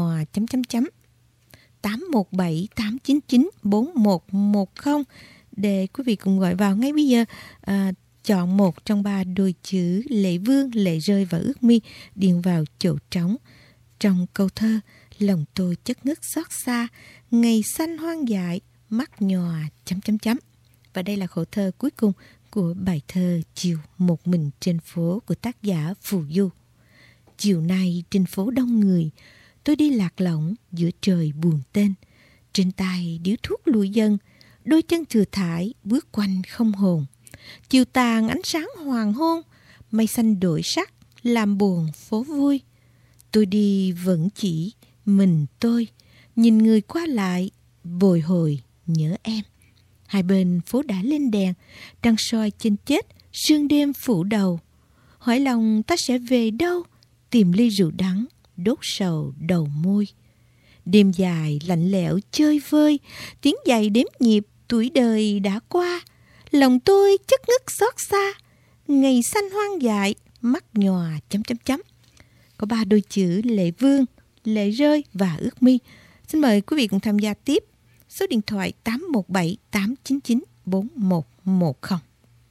817 899 4110 để quý vị cùng gọi vào ngay bây giờ. Chọn một trong 3 đôi chữ lệ vương, lệ rơi và ước mi, điền vào chỗ trống trong câu thơ. Lòng tôi chất ngất xót xa, ngày xanh hoang dại, mắt nhòa ... Và đây là khổ thơ cuối cùng của bài thơ Chiều một mình trên phố của tác giả Phù Du. Chiều nay trên phố đông người, tôi đi lạc lõng giữa trời buồn tên. Trên tay điếu thuốc lùi dần, đôi chân thừa thải bước quanh không hồn. Chiều tàn ánh sáng hoàng hôn, mây xanh đổi sắc làm buồn phố vui. Tôi đi vẫn chỉ mình tôi, nhìn người qua lại bồi hồi nhớ em. Hai bên phố đã lên đèn, trăng soi trên chết, sương đêm phủ đầu. Hỏi lòng ta sẽ về đâu, tìm ly rượu đắng, đốt sầu đầu môi. Đêm dài lạnh lẽo chơi vơi, tiếng giày đếm nhịp, tuổi đời đã qua. Lòng tôi chất ngất xót xa, ngày xanh hoang dại, mắt nhòa ... Có 3 đôi chữ lệ vương, lệ rơi và ước mi. Xin mời quý vị cùng tham gia tiếp. Số điện thoại 817 899 4110.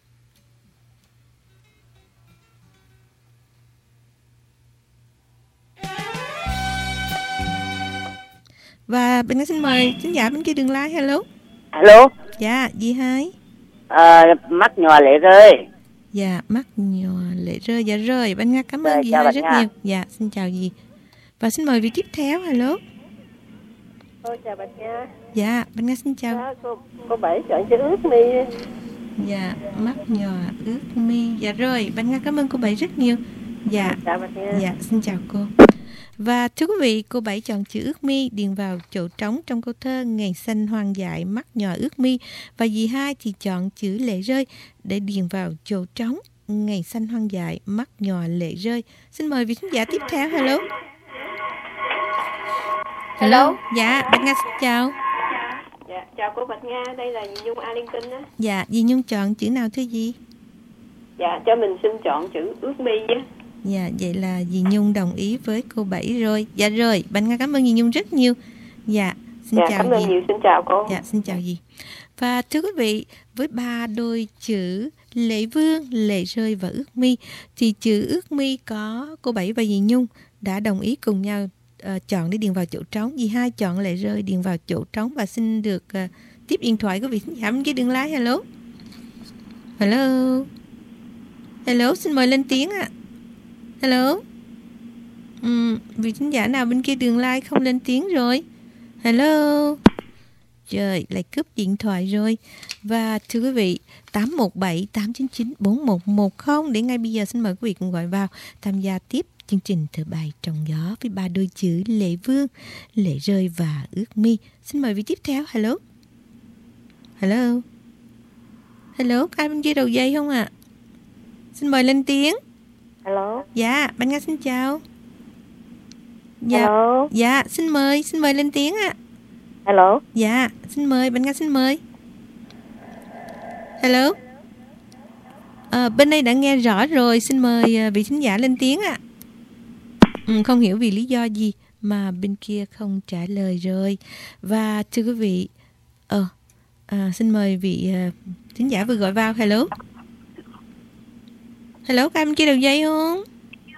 Và bên xin mời khán giả bên kia đường line. Hello. Hello. Dạ, gì hai? Mắt nhòa lệ rơi. Dạ, mắt nhòa lệ rơi. Dạ rồi, bên Nga cảm ơn dì hai rất nhiều. Dạ, xin chào dì. Và xin mời vị tiếp theo. Hello. Chào bạn Nga. Dạ, bên Nga xin chào. Cô Bảy chọn chữ ước mi. Dạ, mắt nhòa ước mi. Dạ rồi, bên Nga cảm ơn cô Bảy rất nhiều. Dạ, chào bạn Nga. Dạ, xin chào cô. Và thưa quý vị, cô Bảy chọn chữ ước mi, điền vào chỗ trống trong câu thơ ngày xanh hoang dại, mắt nhòa ước mi. Và dì hai thì chọn chữ lệ rơi để điền vào chỗ trống ngày xanh hoang dại, mắt nhòa lệ rơi. Xin mời vị khán giả tiếp theo. Hello. Hello. Dạ, Bạch Nga xin chào. Dạ, chào cô Bạch Nga, đây là dì Nhung Arlington á. Dạ, dì Nhung chọn chữ nào thưa dì? Dạ, cho mình xin chọn chữ ước mi á. Dạ, vậy là dì Nhung đồng ý với cô Bảy rồi. Dạ rồi, Bạch Nga cảm ơn dì Nhung rất nhiều. Dạ, xin chào cảm ơn dì. nhiều, xin chào cô. Dạ, xin chào dì. Và thưa quý vị, với 3 đôi chữ lệ vương, lệ rơi và ước mi, thì chữ ước mi có cô Bảy và dì Nhung đã đồng ý cùng nhau chọn để điền vào chỗ trống. Dì hai chọn lệ rơi điền vào chỗ trống. Và xin được tiếp điện thoại của vị khán giả bên kia đường lái. Hello. Hello. Hello, xin mời lên tiếng ạ. Hello. Vị khán giả nào bên kia đường line không lên tiếng rồi? Hello. Trời, lại cướp điện thoại rồi. Và thưa quý vị, 817 899 4110 để ngay bây giờ xin mời quý vị cùng gọi vào tham gia tiếp chương trình Thơ Bài Trong Gió với 3 đôi chữ lệ vương, lệ rơi và ước mi. Xin mời vị tiếp theo. Hello. Hello. Hello, có ai bên kia đầu dây không ạ? Xin mời lên tiếng. Hello. Dạ, bạn Nga xin chào. Dạ. Hello. Dạ, xin mời lên tiếng ạ. Hello. Dạ, xin mời, bạn Nga xin mời. Hello. Bên đây đã nghe rõ rồi, xin mời vị khán giả lên tiếng ạ. Không hiểu vì lý do gì mà bên kia không trả lời rồi. Và thưa quý vị, xin mời vị khán giả vừa gọi vào. Hello. Hello, có ai bên kia đầu dây không?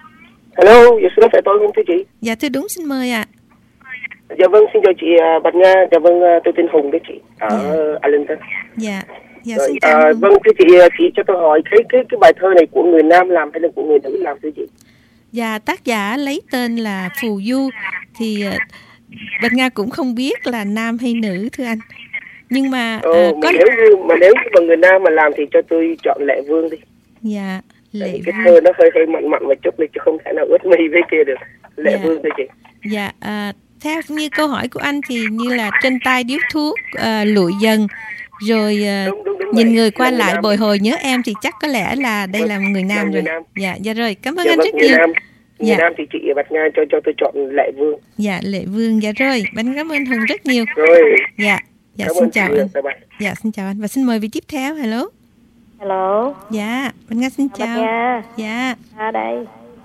Hello, dạ xin phải tôi không thưa chị? Dạ thưa đúng, xin mời ạ. Dạ vâng, xin chào chị Bạch Nga. Dạ vâng, tôi tên Hùng đấy chị, ở Arlington. Dạ, dạ Rồi, xin chào. vâng thưa chị cho tôi hỏi cái bài thơ này của người nam làm hay là của người nữ làm thưa chị? Dạ, tác giả lấy tên là Phù Du, thì Bạch Nga cũng không biết là nam hay nữ thưa anh. Nhưng mà có nếu như mà người nam mà làm thì cho tôi chọn Lệ Vương đi. Dạ, Lệ Vương. Cái thơ nó hơi mặn một chút đi, chứ không thể nào ướt mi với kia được. Lệ Vương thưa chị. Dạ, theo như câu hỏi của anh thì như là trên tay điếu thuốc, lụi dần, rồi đúng nhìn người qua lại bồi hồi nhớ em, thì chắc có lẽ là đây là một người nam rồi. Dạ, dạ rồi, cảm ơn anh rất nhiều. Người nam thì chị Bạch Nga cho tôi chọn Lệ Vương. Dạ, Lệ Vương, dạ rồi, Bạch cảm ơn Hùng rất nhiều. Rồi. Dạ, xin chào anh. Dạ, xin chào anh và xin mời vị tiếp theo. Hello. Hello. Dạ, Bạch Nga xin chào. Bạch Nga. Dạ. Đây.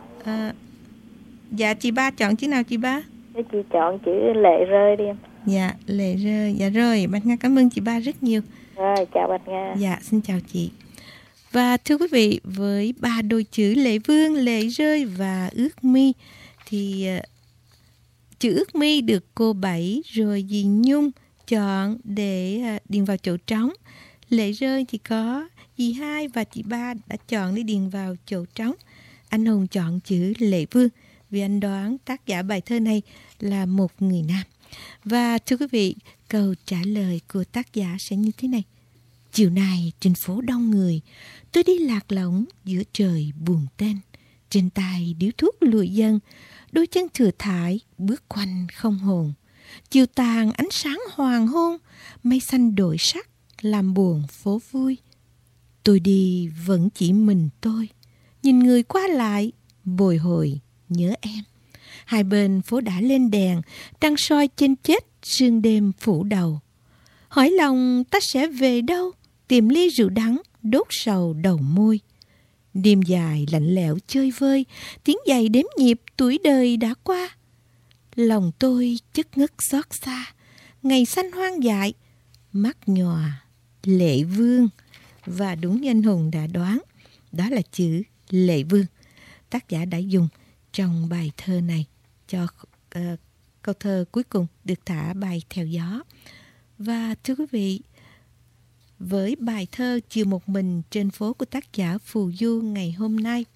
Dạ, chị Ba chọn chữ nào chị Ba? Chị chọn chữ Lệ Rơi đi em. Dạ, Lệ Rơi. Dạ rồi, Bạch Nga cảm ơn chị Ba rất nhiều. Rồi, chào Bạch Nga. Dạ, xin chào chị. Và thưa quý vị, với 3 đôi chữ Lệ Vương, Lệ Rơi và Ước Mi thì chữ Ước Mi được cô Bảy rồi dì Nhung chọn để điền vào chỗ trống. Lệ Rơi thì có dì Hai và chị Ba đã chọn để điền vào chỗ trống. Anh Hùng chọn chữ Lệ Vương vì anh đoán tác giả bài thơ này là một người nam. Và thưa quý vị, câu trả lời của tác giả sẽ như thế này. Chiều nay trên phố đông người, tôi đi lạc lõng giữa trời buồn tên. Trên tay điếu thuốc lụi dần, đôi chân thừa thải bước quanh không hồn. Chiều tàn ánh sáng hoàng hôn, mây xanh đổi sắc làm buồn phố vui. Tôi đi vẫn chỉ mình tôi, nhìn người qua lại bồi hồi nhớ em. Hai bên phố đã lên đèn, trăng soi trên chết sương đêm phủ đầu. Hỏi lòng ta sẽ về đâu, tìm ly rượu đắng đốt sầu đầu môi. Đêm dài lạnh lẽo chơi vơi, tiếng giày đếm nhịp tuổi đời đã qua. Lòng tôi chất ngất xót xa, ngày xanh hoang dại, mắt nhòa Lệ Vương. Và đúng như anh Hùng đã đoán, đó là chữ Lệ Vương. Tác giả đã dùng trong bài thơ này cho câu thơ cuối cùng được thả bay theo gió. Và thưa quý vị, với bài thơ Chiều một mình trên phố của tác giả Phù Du ngày hôm nay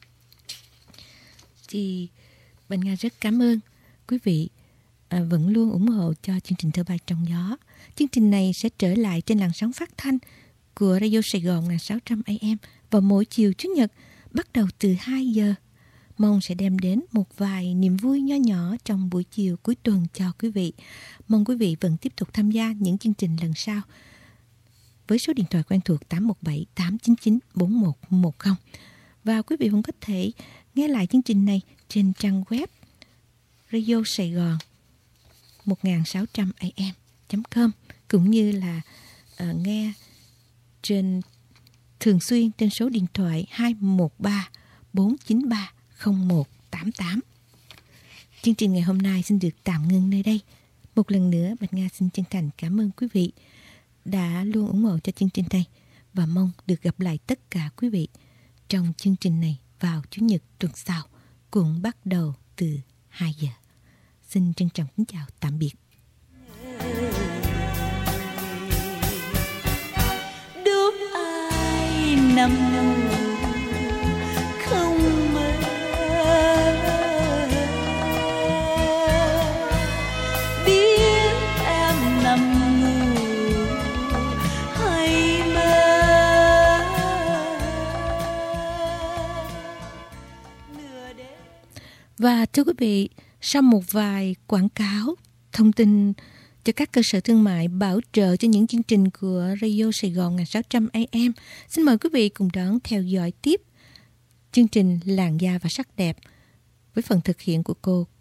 thì Bạch Nga rất cảm ơn quý vị vẫn luôn ủng hộ cho chương trình Thơ Bay Trong Gió. Chương trình này sẽ trở lại trên làn sóng phát thanh của Radio Sài Gòn 1600 AM vào mỗi chiều Chủ nhật bắt đầu từ 2 giờ. Mong sẽ đem đến một vài niềm vui nho nhỏ trong buổi chiều cuối tuần cho quý vị. Mong quý vị vẫn tiếp tục tham gia những chương trình lần sau với số điện thoại quen thuộc 817 899 4110. Và quý vị cũng có thể nghe lại chương trình này trên trang web Radio Sài Gòn 1600 AM.com cũng như là nghe thường xuyên trên số điện thoại 213 493 0188. Chương trình ngày hôm nay xin được tạm ngưng nơi đây. Một lần nữa Bạch Nga xin chân thành cảm ơn quý vị đã luôn ủng hộ cho chương trình này và mong được gặp lại tất cả quý vị trong chương trình này vào Chủ nhật tuần sau cũng bắt đầu từ 2 giờ. Xin trân trọng kính chào tạm biệt. Đốt ai nằm không mơ, biết em nằm ngủ hay mơ. Và thưa quý vị, sau một vài quảng cáo, thông tin cho các cơ sở thương mại bảo trợ cho những chương trình của Radio Sài Gòn 1600 AM, xin mời quý vị cùng đón theo dõi tiếp chương trình Làn da và sắc đẹp với phần thực hiện của cô